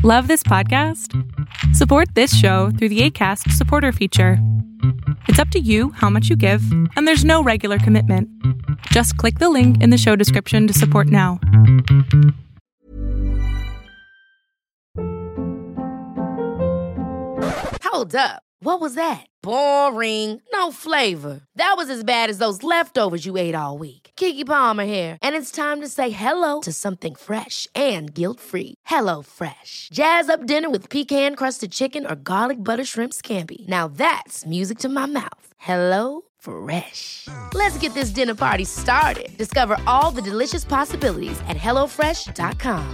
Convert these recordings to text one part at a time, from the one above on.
Love this podcast? Support this show through the Acast supporter feature. It's up to you how much you give, and there's no regular commitment. Just click the link in the show description to support now. Hold up. What was that? Boring. No flavor. That was as bad as those leftovers you ate all week. Keke Palmer here, and it's time to say hello to something fresh and guilt-free. Hello Fresh. Jazz up dinner with pecan-crusted chicken or garlic butter shrimp scampi. Now that's music to my mouth. Hello Fresh. Let's get this dinner party started. Discover all the delicious possibilities at hellofresh.com.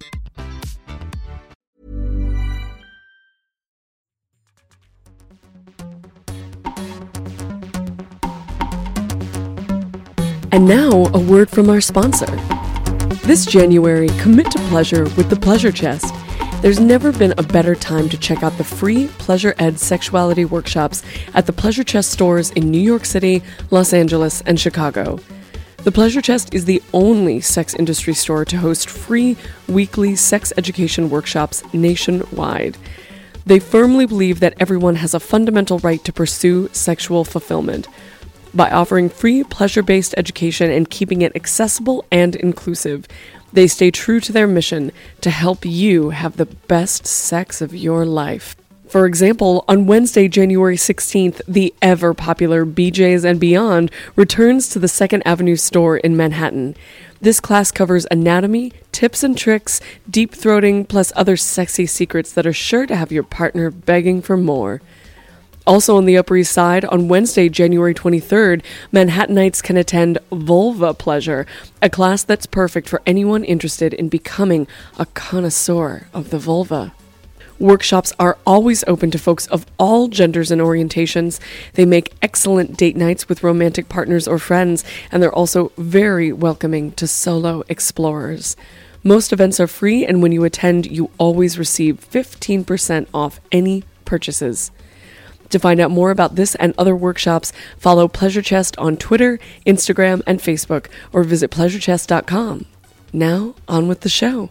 And now, a word from our sponsor. This January, commit to pleasure with the Pleasure Chest. There's never been a better time to check out the free Pleasure Ed sexuality workshops at the Pleasure Chest stores in New York City, Los Angeles, and Chicago. The Pleasure Chest is the only sex industry store to host free weekly sex education workshops nationwide. They firmly believe that everyone has a fundamental right to pursue sexual fulfillment. By offering free pleasure-based education and keeping it accessible and inclusive, they stay true to their mission to help you have the best sex of your life. For example, on Wednesday, January 16th, the ever-popular BJ's and Beyond returns to the 2nd Avenue store in Manhattan. This class covers anatomy, tips and tricks, deep throating, plus other sexy secrets that are sure to have your partner begging for more. Also on the Upper East Side, on Wednesday, January 23rd, Manhattanites can attend Vulva Pleasure, a class that's perfect for anyone interested in becoming a connoisseur of the vulva. Workshops are always open to folks of all genders and orientations. They make excellent date nights with romantic partners or friends, and they're also very welcoming to solo explorers. Most events are free, and when you attend, you always receive 15% off any purchases. To find out more about this and other workshops, follow Pleasure Chest on Twitter, Instagram, and Facebook, or visit pleasurechest.com. Now, on with the show.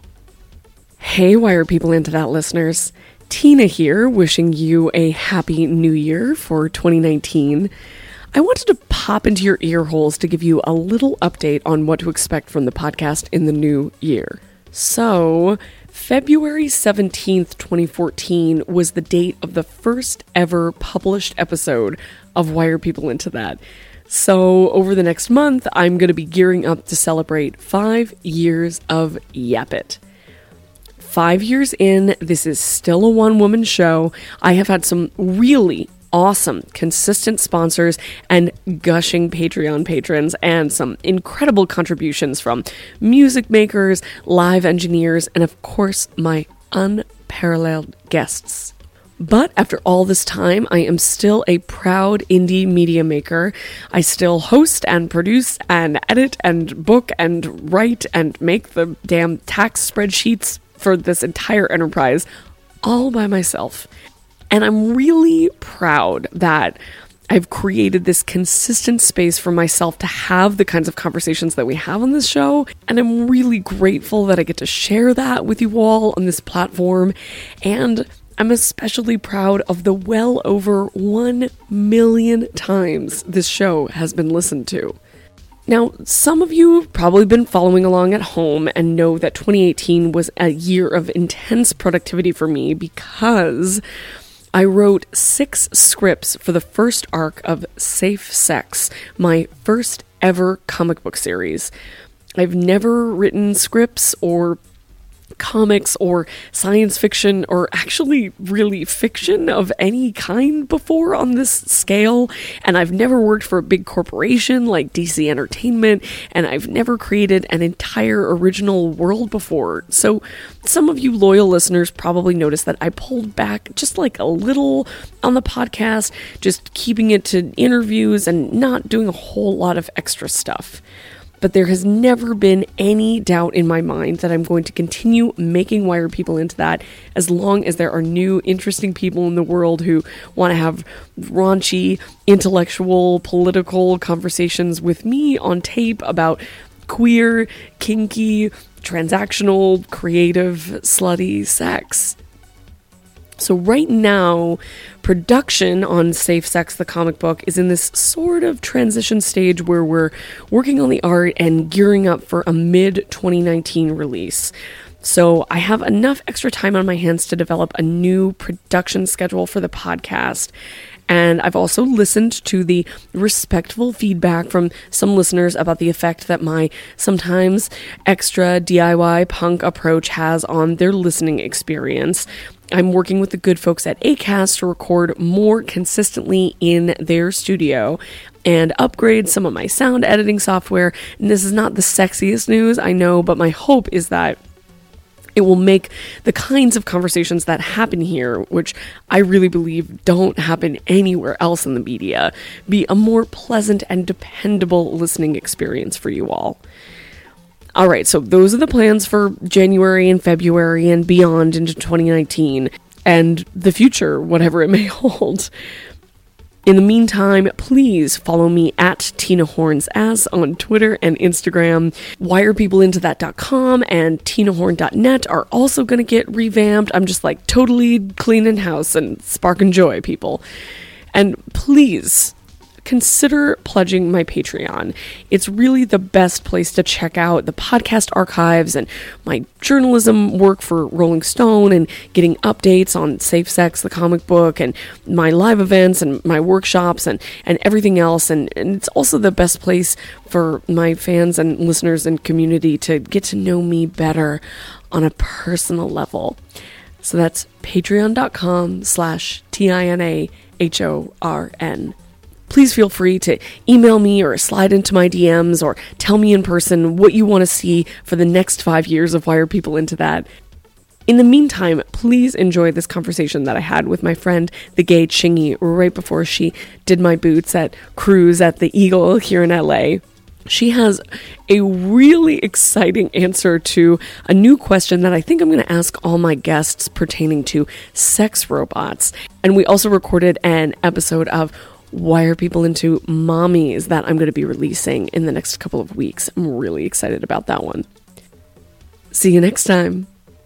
Hey, why are people into that, listeners? Tina here, wishing you a happy new year for 2019. I wanted to pop into your ear holes to give you a little update on what to expect from the podcast in the new year. So, February 17th, 2014 was the date of the first ever published episode of Why Are People Into That? So over the next month, I'm going to be gearing up to celebrate 5 years of Yap It. 5 years in, this is still a one-woman show. I have had some really awesome, consistent sponsors and gushing Patreon patrons, and some incredible contributions from music makers, live engineers, and of course, my unparalleled guests. But after all this time, I am still a proud indie media maker. I still host and produce and edit and book and write and make the damn tax spreadsheets for this entire enterprise all by myself. And I'm really proud that I've created this consistent space for myself to have the kinds of conversations that we have on this show. And I'm really grateful that I get to share that with you all on this platform. And I'm especially proud of the well over 1 million times this show has been listened to. Now, some of you have probably been following along at home and know that 2018 was a year of intense productivity for me because I wrote 6 scripts for the first arc of Safe Sex, my first ever comic book series. I've never written scripts or comics or science fiction or actually really fiction of any kind before on this scale, and I've never worked for a big corporation like DC Entertainment, and I've never created an entire original world before. So some of you loyal listeners probably noticed that I pulled back just like a little on the podcast, just keeping it to interviews and not doing a whole lot of extra stuff. But there has never been any doubt in my mind that I'm going to continue making Why Are People Into That as long as there are new, interesting people in the world who want to have raunchy, intellectual, political conversations with me on tape about queer, kinky, transactional, creative, slutty sex. So right now, production on Safe Sex, the comic book, is in this sort of transition stage where we're working on the art and gearing up for a mid-2019 release. So I have enough extra time on my hands to develop a new production schedule for the podcast. And I've also listened to the respectful feedback from some listeners about the effect that my sometimes extra DIY punk approach has on their listening experience. I'm working with the good folks at Acast to record more consistently in their studio and upgrade some of my sound editing software. And this is not the sexiest news, I know, but my hope is that it will make the kinds of conversations that happen here, which I really believe don't happen anywhere else in the media, be a more pleasant and dependable listening experience for you all. All right, so those are the plans for January and February and beyond into 2019 and the future, whatever it may hold. In the meantime, please follow me at Tina Horns Ass on Twitter and Instagram. WirePeopleIntoThat.com and TinaHorn.net are also going to get revamped. I'm just like totally cleaning house and sparking joy, people. And please consider pledging my Patreon. It's really the best place to check out the podcast archives and my journalism work for Rolling Stone and getting updates on Safe Sex, the comic book, and my live events and my workshops and everything else. And it's also the best place for my fans and listeners and community to get to know me better on a personal level. So that's patreon.com/TINAHORN. Please feel free to email me or slide into my DMs or tell me in person what you want to see for the next 5 years of Wire People Into That. In the meantime, please enjoy this conversation that I had with my friend, the gay Chingy, right before she did my boots at Cruise at the Eagle here in LA. She has a really exciting answer to a new question that I think I'm going to ask all my guests pertaining to sex robots. And we also recorded an episode of Wire People Into Mommies that I'm going to be releasing in the next couple of weeks. I'm really excited about that one. See you next time.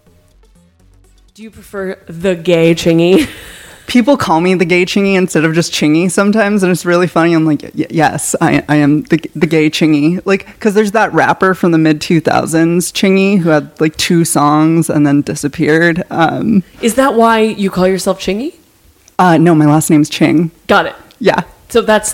Do you prefer the gay Chingy? People call me the gay Chingy instead of just Chingy sometimes, and it's really funny. I'm like, yes, I am the gay Chingy. Like, because there's that rapper from the mid-2000s, Chingy, who had like 2 songs and then disappeared. Is that why you call yourself Chingy? No, my last name's Ching. Got it. Yeah. So that's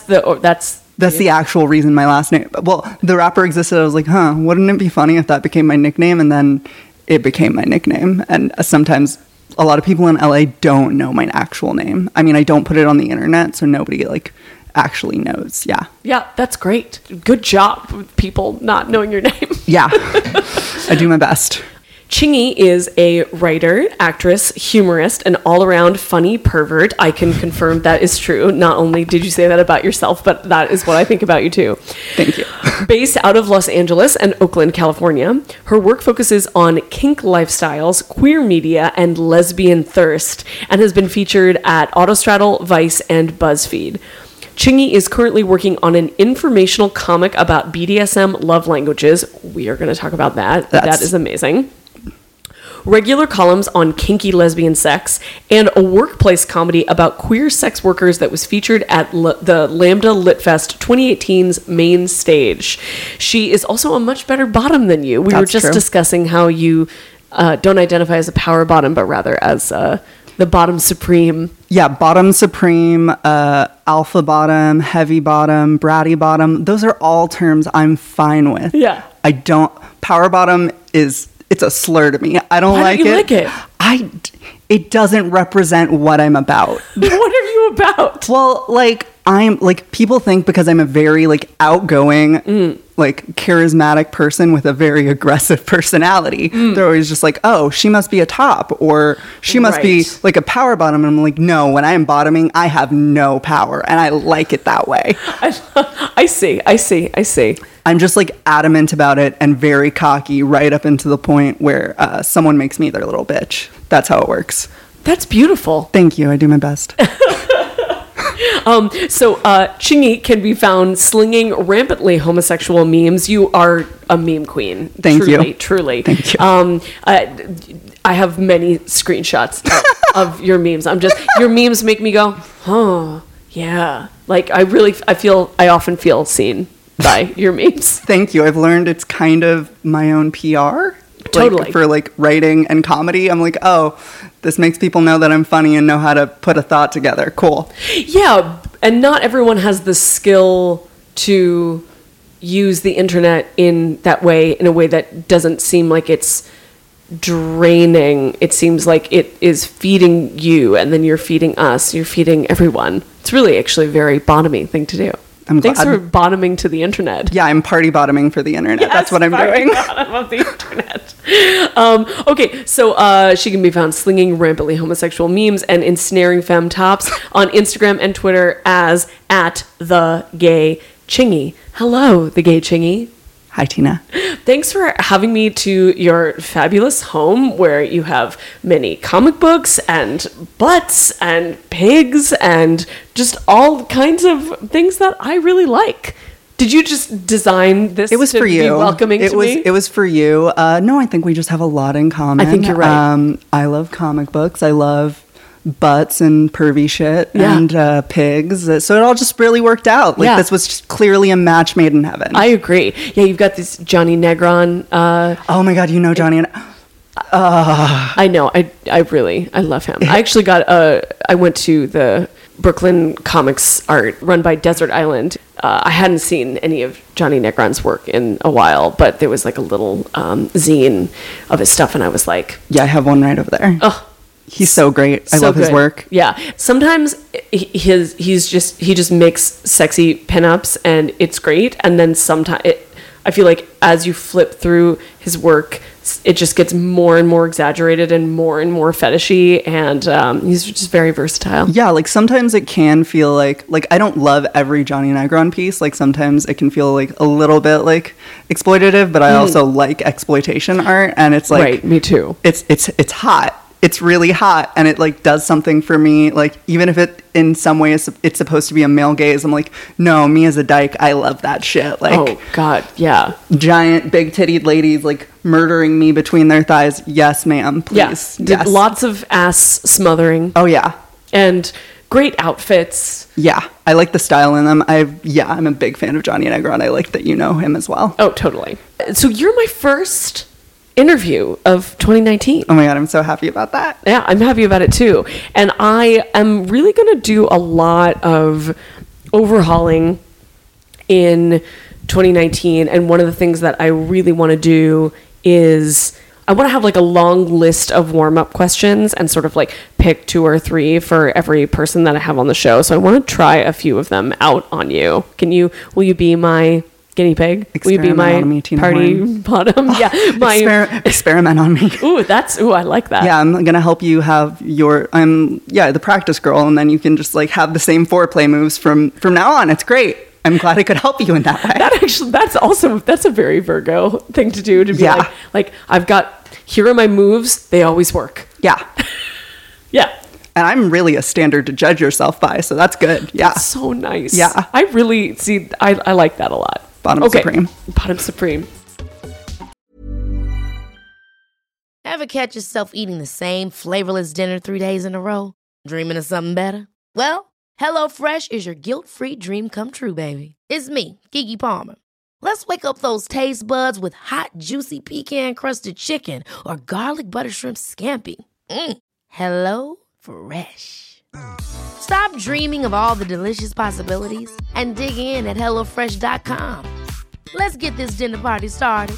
the actual reason my last name. Well, the rapper existed. I was like, wouldn't it be funny if that became my nickname? And then it became my nickname. And sometimes a lot of people in LA don't know my actual name. I mean, I don't put it on the internet, so nobody like actually knows. Yeah. Yeah, that's great. Good job, people not knowing your name. Yeah. I do my best. Chingy is a writer, actress, humorist, an all-around funny pervert. I can confirm that is true. Not only did you say that about yourself, but that is what I think about you too. Thank you. Based out of Los Angeles and Oakland, California, her work focuses on kink lifestyles, queer media, and lesbian thirst, and has been featured at Autostraddle, Vice, and BuzzFeed. Chingy is currently working on an informational comic about BDSM love languages. We are going to talk about that. That is amazing. Regular columns on kinky lesbian sex, and a workplace comedy about queer sex workers that was featured at the Lambda Litfest 2018's main stage. She is also a much better bottom than you. We were just discussing how you don't identify as a power bottom, but rather as the bottom supreme. Yeah, bottom supreme, alpha bottom, heavy bottom, bratty bottom. Those are all terms I'm fine with. Yeah. Power bottom it's a slur to me. I don't like it. Why don't you like it? It doesn't represent what I'm about. What are you about? Well, like, I'm like, people think because I'm a very like outgoing, like charismatic person with a very aggressive personality, they're always just like, oh, she must be a top or she must be like a power bottom. And I'm like, no, when I am bottoming, I have no power and I like it that way. I see. I'm just like adamant about it and very cocky right up into the point where someone makes me their little bitch. That's how it works. That's beautiful. Thank you. I do my best. So Chingy can be found slinging rampantly homosexual memes. You are a meme queen. Thank you. Truly. Thank you. I have many screenshots of your memes. Your memes make me go, oh, yeah. Like I often feel seen by your memes. Thank you. I've learned it's kind of my own PR. Totally. For writing and comedy. I'm like, oh, this makes people know that I'm funny and know how to put a thought together. Cool. Yeah. And not everyone has the skill to use the internet in a way that doesn't seem like it's draining. It seems like it is feeding you, and then you're feeding us, you're feeding everyone. It's really actually a very bottoming thing to do. Thanks for bottoming to the internet. Yeah, I'm party bottoming for the internet. Yes, that's what I'm doing. Bottom of the internet. Okay, so she can be found slinging rampantly homosexual memes and ensnaring femme tops on Instagram and Twitter as @thegaychingy. Hello, the gay Chingy. Hi, Tina. Thanks for having me to your fabulous home where you have many comic books and butts and pigs and just all kinds of things that I really like. Did you just design this? It was for you. Be welcoming to me? It was for you. No, I think we just have a lot in common. I think you're right. I love comic books. I love butts and pervy shit and pigs. So it all just really worked out. This was just clearly a match made in heaven. I agree. Yeah, you've got this Johnny Negron. Oh my God, you know Johnny. I know. I love him. I actually I went to the Brooklyn Comics Art run by Desert Island. I hadn't seen any of Johnny Negron's work in a while, but there was like a little zine of his stuff, and I was like, yeah, I have one right over there. Oh, he's so great. I love his work. Yeah. Sometimes he just makes sexy pinups and it's great. And then sometimes I feel like as you flip through his work, it just gets more and more exaggerated and more fetishy. And he's just very versatile. Yeah. Like sometimes it can feel like I don't love every Johnny Negron piece. Like sometimes it can feel like a little bit like exploitative, but I also like exploitation art. And it's like, right. Me too. It's hot. It's really hot, and it like does something for me. Like even if it in some ways it's supposed to be a male gaze, I'm like, no, me as a dyke, I love that shit. Like, oh God, yeah, giant big tittied ladies like murdering me between their thighs. Yes, ma'am, please. Yeah. Yes. Lots of ass smothering. Oh yeah, and great outfits. Yeah, I like the style in them. I'm a big fan of Johnny Negron. I like that you know him as well. Oh, totally. So you're my first interview of 2019. Oh my God, I'm so happy about that. Yeah, I'm happy about it too. And I am really going to do a lot of overhauling in 2019. And one of the things that I really want to do is I want to have like a long list of warm-up questions and sort of like pick 2 or 3 for every person that I have on the show. So I want to try a few of them out on you. Will you be my guinea pig? Will you be my party bottom? Yeah, experiment on me. I like that. Yeah, I'm gonna help you have the practice girl, and then you can just like have the same foreplay moves from now on. It's great. I'm glad I could help you in that way. That's a very Virgo thing to do, to be like here are my moves. They always work. Yeah. Yeah. And I'm really a standard to judge yourself by, so that's good. Yeah. That's so nice. Yeah. I really I like that a lot. Bottom supreme. Bottom supreme. Ever catch yourself eating the same flavorless dinner 3 days in a row? Dreaming of something better? Well, HelloFresh is your guilt-free dream come true, baby. It's me, Keke Palmer. Let's wake up those taste buds with hot, juicy pecan-crusted chicken or garlic butter shrimp scampi. Hello Fresh. Stop dreaming of all the delicious possibilities and dig in at HelloFresh.com. Let's get this dinner party started.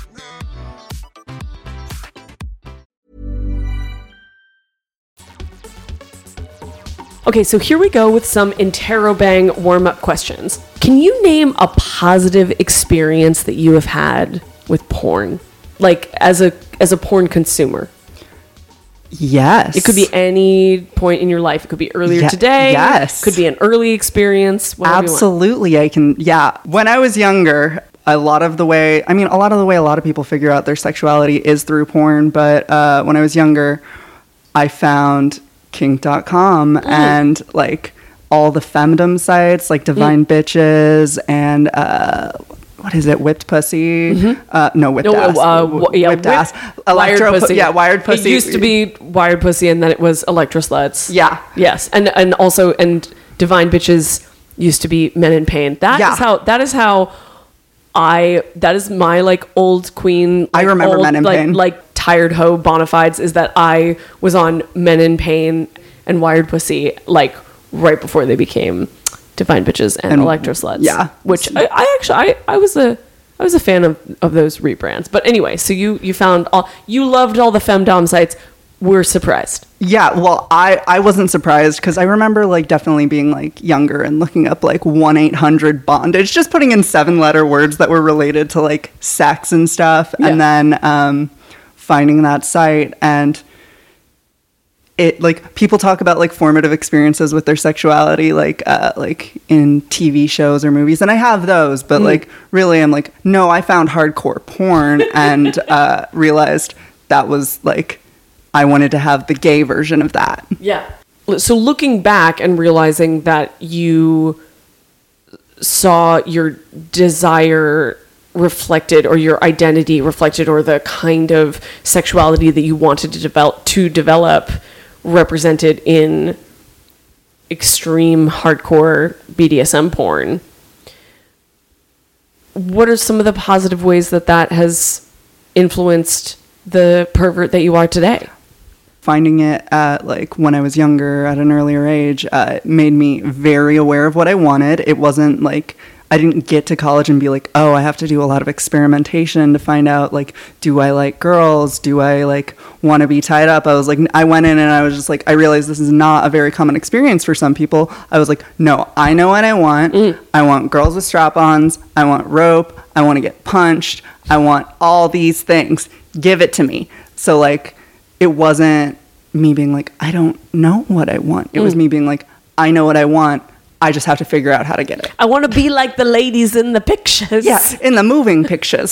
Okay, so here we go with some interrobang warm-up questions. Can you name a positive experience that you have had with porn? Like as a porn consumer? Yes. It could be any point in your life. It could be earlier today. Yes. Could be an early experience. Absolutely. I can. Yeah. When I was younger, a lot of the way a lot of people figure out their sexuality is through porn. But when I was younger, I found kink.com and like all the femdom sites like Divine Bitches and what is it? Whipped Pussy? No, Whipped Ass. Whipped Ass. Wired Pussy. Yeah, Wired Pussy. It used to be Wired Pussy, and then it was Electra Sluts. Yeah. Yes, and also Divine Bitches used to be Men in Pain. That is my like old queen. Like, I remember Men in Pain. Like tired hoe bona fides is that I was on Men in Pain and Wired Pussy like right before they became Divine Bitches and Electra Sluts. Yeah. Which I was a fan of those rebrands. But anyway, so you found you loved all the femdom sites. We're surprised. Yeah, well, I wasn't surprised because I remember like definitely being like younger and looking up like 1-800 bondage, just putting in 7-letter words that were related to like sex and stuff, and then finding that site. And it like people talk about like formative experiences with their sexuality like in TV shows or movies, and I have those, but like really I'm like, no, I found hardcore porn and realized that was like I wanted to have the gay version of that. Yeah. So looking back and realizing that you saw your desire reflected or your identity reflected or the kind of sexuality that you wanted to develop represented in extreme hardcore BDSM porn. What are some of the positive ways that has influenced the pervert that you are today? Finding it at like when I was younger at an earlier age made me very aware of what I wanted. It wasn't like I didn't get to college and be like, oh, I have to do a lot of experimentation to find out like, do I like girls? Do I like want to be tied up? I was like, I went in and I was just like, I realized this is not a very common experience for some people. I was like, no, I know what I want. I want girls with strap-ons. I want rope. I want to get punched. I want all these things. Give it to me. So like, it wasn't me being like, I don't know what I want. It was me being like, I know what I want. I just have to figure out how to get it. I want to be like the ladies in the pictures. Yeah, in the moving pictures.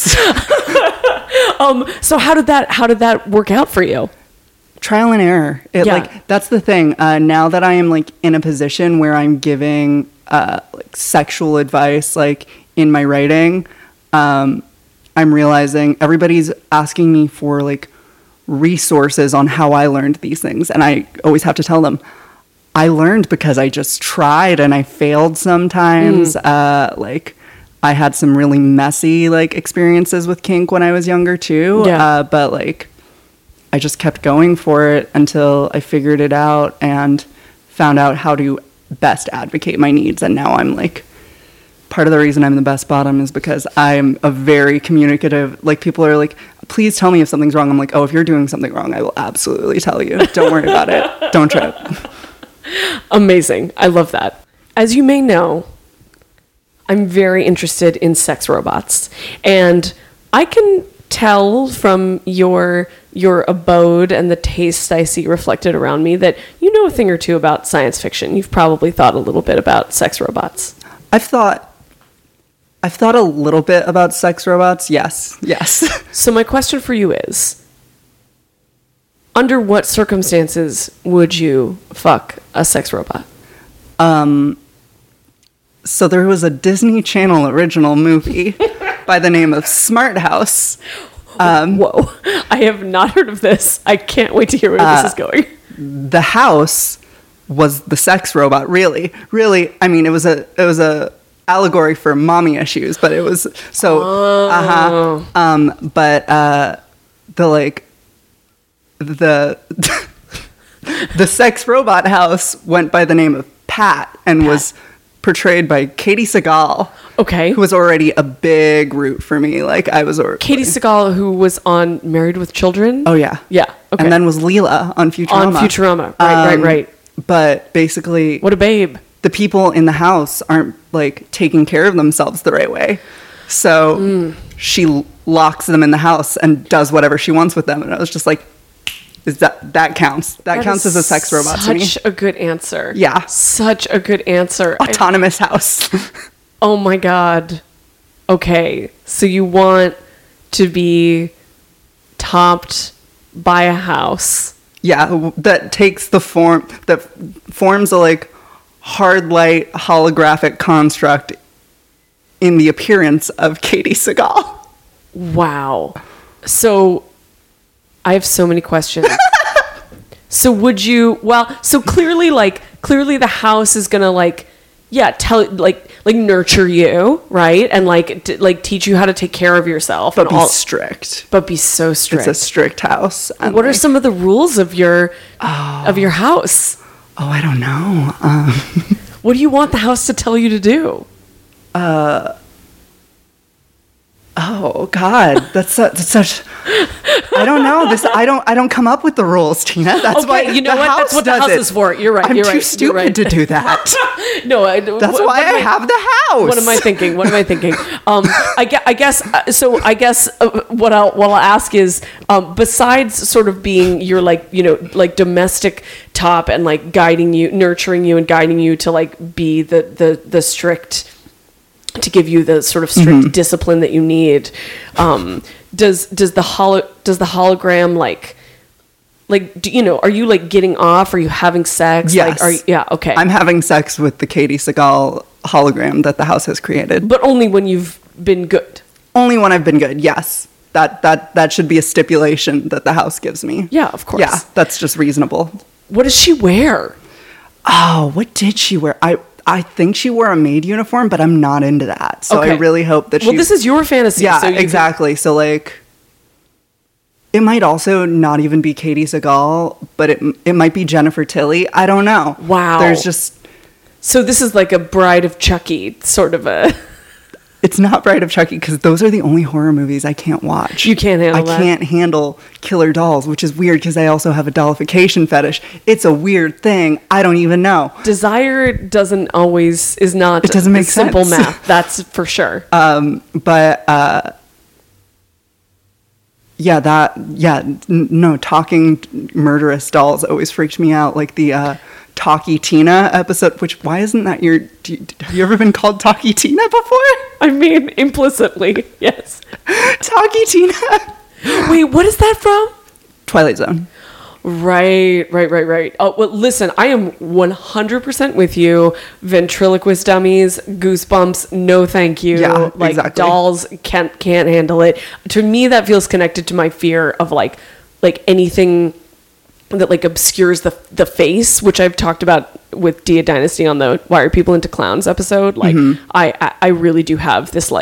So how did that work out for you? Trial and error. Like that's the thing. Now that I am like in a position where I'm giving like sexual advice like in my writing, I'm realizing everybody's asking me for like resources on how I learned these things, and I always have to tell them I learned because I just tried and I failed sometimes. Like I had some really messy like experiences with kink when I was younger too. But like I just kept going for it until I figured it out and found out how to best advocate my needs. And now I'm like, part of the reason I'm the best bottom is because I'm a very communicative, like people are like, please tell me if something's wrong. I'm like, oh, if you're doing something wrong, I will absolutely tell you. Don't worry about it. Don't trip. Amazing. I love that. As you may know, I'm very interested in sex robots, and I can tell from your abode and the taste I see reflected around me that you know a thing or two about science fiction. You've probably thought a little bit about sex robots. I've thought a little bit about sex robots. Yes. So my question for you is, under what circumstances would you fuck a sex robot? So there was a Disney Channel original movie by the name of Smart House. Whoa. I have not heard of this. I can't wait to hear where this is going. The house was the sex robot, really. I mean, it was a allegory for mommy issues, but it was so the sex robot house went by the name of Pat and was portrayed by Katie Sagal. Okay. Who was already a big root for me. Like I was already Katie Sagal, who was on Married with Children. Oh yeah. Yeah. Okay. And then was Leela on Futurama. Right. But basically, what a babe. The people in the house aren't like taking care of themselves the right way. So she locks them in the house and does whatever she wants with them. And I was just like, that counts. That counts as a sex robot to me. Such a good answer. Yeah. Such a good answer. Autonomous house. Oh my God. Okay. So you want to be topped by a house. Yeah. That takes the forms of like hard light holographic construct in the appearance of Katie Sagal. Wow. So I have so many questions. So would you, so clearly the house is going to nurture you, right? And teach you how to take care of yourself. But strict. But be so strict. It's a strict house. And what are some of the rules of your house? Oh, I don't know. What do you want the house to tell you to do? Oh God, that's such. I don't know this. I don't come up with the rules, Tina. That's why you know what? That's what the house is for. You're right. I'm you're too right, stupid to do that. No, that's why I have the house. What am I thinking? I guess. So I guess what I'll ask is, besides sort of being your domestic top and guiding you, nurturing you, and guiding you to be the strict. To give you the sort of strict discipline that you need, does the hologram are you getting off? Are you having sex? Yes. Okay. I'm having sex with the Katie Sagal hologram that the house has created, but only when you've been good. Only when I've been good. Yes. That should be a stipulation that the house gives me. Yeah, of course. Yeah, that's just reasonable. What does she wear? Oh, what did she wear? I think she wore a maid uniform, but I'm not into that. So I really hope that this is your fantasy. Yeah, so exactly. So it might also not even be Katie Sagal, but it might be Jennifer Tilly. I don't know. Wow. There's just... So this is like a Bride of Chucky sort of a... It's not Bride of Chucky because those are the only horror movies I can't watch. You can't handle that? I can't handle killer dolls, which is weird because I also have a dollification fetish. It's a weird thing. I don't even know. Desire is not it doesn't make simple sense. Math. That's for sure. No, talking murderous dolls always freaked me out. Like the Talkie Tina episode, which why isn't that have you ever been called Talkie Tina before? I mean, implicitly, yes. Talkie Tina. Wait, what is that from? Twilight Zone. Right. Oh, well, listen, I am 100% with you. Ventriloquist dummies, goosebumps, no thank you. Yeah, exactly. Dolls can't handle it. To me, that feels connected to my fear of anything that obscures the face, which I've talked about with Dia Dynasty on the Why Are People Into Clowns episode. I really do have this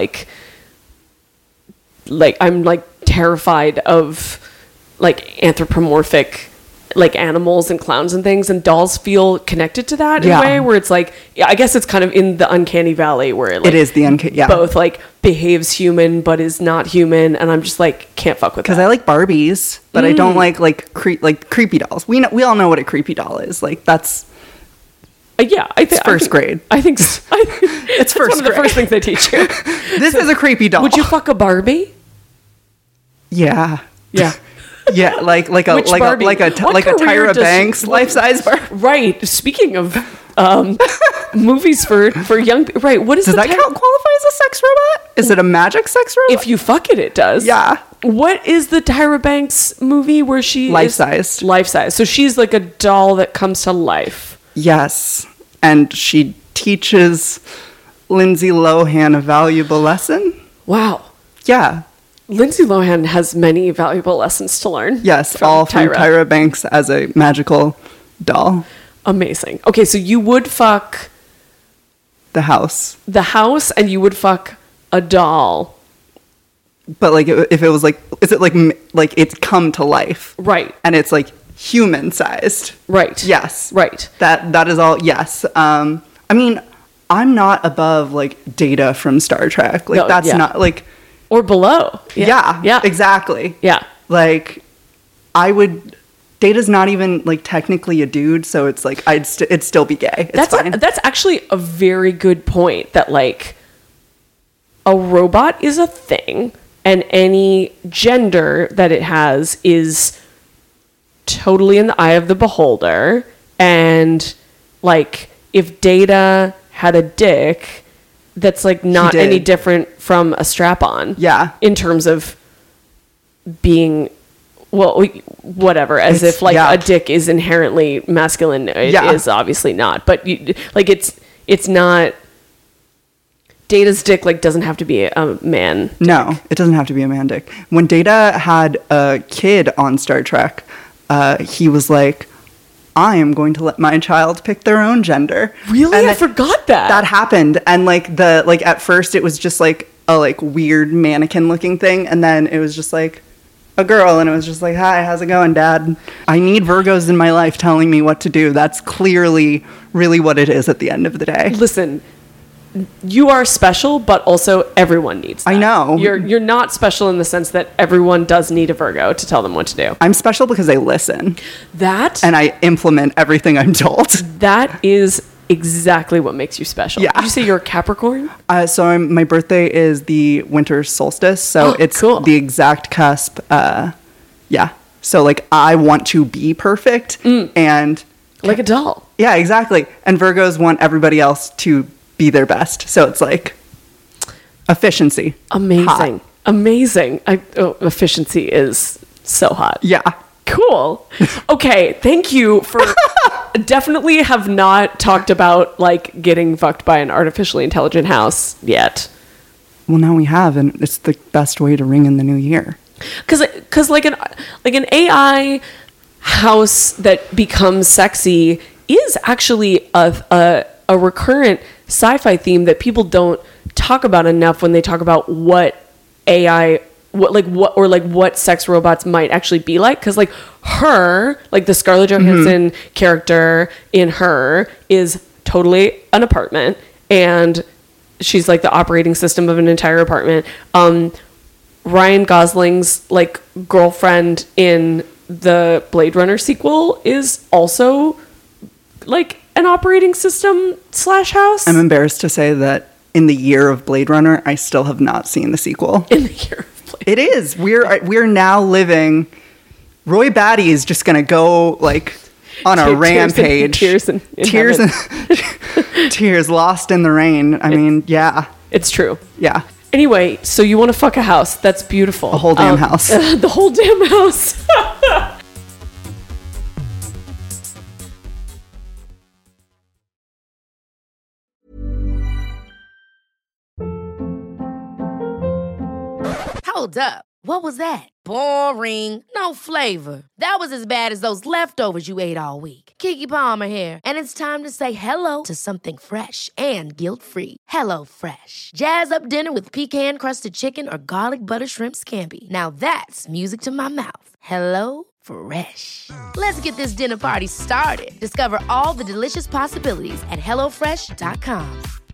I'm terrified of anthropomorphic animals and clowns and things, and dolls feel connected to that in a way where it's I guess it's kind of in the uncanny valley where it is the uncanny, both behaves human but is not human, and I'm just can't fuck with that. Because I like Barbies, but I don't like creepy dolls. We all know what a creepy doll is. That's it's first grade. I think it's first one of the first things they teach you. This is a creepy doll. Would you fuck a Barbie? Yeah. Yeah. Yeah, like a Tyra Banks life-size Barbie. Right. Speaking of movies for young people, right? What is does that qualify as a sex robot? Is it a magic sex robot? If you fuck it does. Yeah. What is the Tyra Banks movie where she life-sized? Life-size. So she's like a doll that comes to life. Yes, and she teaches Lindsay Lohan a valuable lesson. Wow. Yeah. Lindsay Lohan has many valuable lessons to learn. Yes, from Tyra Banks as a magical doll. Amazing. Okay, so you would fuck... The house, and you would fuck a doll. But if it was is it it's come to life? Right. And it's human-sized. Right. Yes. Right. That is all, yes. I mean, I'm not above Data from Star Trek. Not or below. Yeah. Exactly. Yeah. Data's not even technically a dude, so it's it'd still be gay. It's fine. That's actually a very good point, that a robot is a thing and any gender that it has is totally in the eye of the beholder, and if Data had a dick, that's not any different from a strap-on. Yeah. In terms of being well, whatever, as if like a dick is inherently masculine. It is obviously not, but it's not. Data's dick like doesn't have to be a man dick. No, it doesn't have to be a man dick. When Data had a kid on Star Trek, he was like, I am going to let my child pick their own gender. Really? And I forgot that. That happened. And at first it was just like a like weird mannequin looking thing, and then it was just like a girl, and it was just like, hi, how's it going, Dad? I need Virgos in my life telling me what to do. That's clearly really what it is at the end of the day. Listen, you are special, but also everyone needs that. I know. You're not special in the sense that everyone does need a Virgo to tell them what to do. I'm special because I listen. That? And I implement everything I'm told. That is exactly what makes you special. Yeah. Did you say you're a Capricorn? So my birthday is the winter solstice, so it's cool. The exact cusp. So like I want to be perfect and like a doll. Yeah, exactly. And Virgos want everybody else to be their best. So it's like efficiency. Amazing. Hot. Amazing. Efficiency is so hot. Yeah. Cool. Okay, thank you for definitely have not talked about like getting fucked by an artificially intelligent house yet. Well, now we have, and it's the best way to ring in the new year. Cuz like an AI house that becomes sexy is actually a recurrent sci-fi theme that people don't talk about enough when they talk about what sex robots might actually be like, because like her, like the Scarlett Johansson character in Her is totally an apartment, and she's like the operating system of an entire apartment. Ryan Gosling's like girlfriend in the Blade Runner sequel is also like an operating system / house. I'm embarrassed to say that in the year of Blade Runner, I still have not seen the sequel. In the year of Blade It is. We're now living. Roy Batty is just gonna go like on a rampage. Tears lost in the rain. I mean, yeah, it's true. Yeah. Anyway, so you want to fuck a house? That's beautiful. The whole damn house. The whole damn house. Hold up. What was that? Boring. No flavor. That was as bad as those leftovers you ate all week. Keke Palmer here, and it's time to say hello to something fresh and guilt-free. Hello Fresh. Jazz up dinner with pecan-crusted chicken or garlic butter shrimp scampi. Now that's music to my mouth. Hello Fresh. Let's get this dinner party started. Discover all the delicious possibilities at HelloFresh.com.